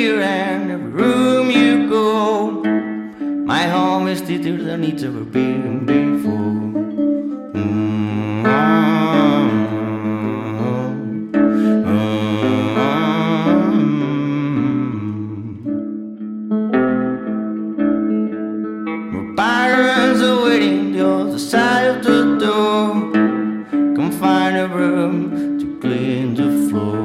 here and every room you go. My home is theater than it's ever been before. My parents are waiting the other side of the door. Come find a room to clean the floor.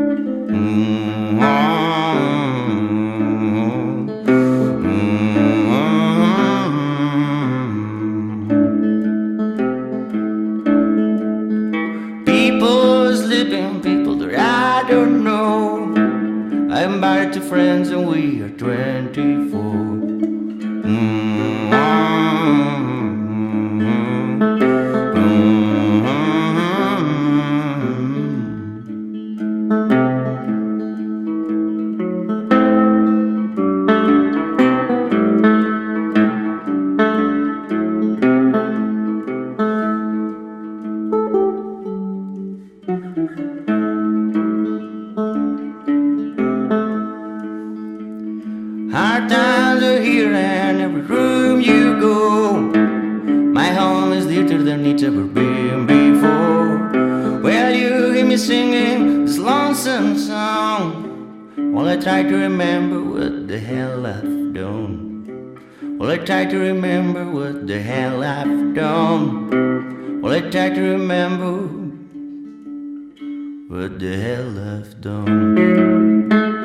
People sleeping, people that I don't know. I'm married to friends and we are 24. Hard times are here and every room you go. My home is deeper than it's ever been before. Well, you hear me singing this lonesome song while I try to remember what the hell I've done. Well, I try to remember what the hell I've done. Well, I try to remember what the hell I've done.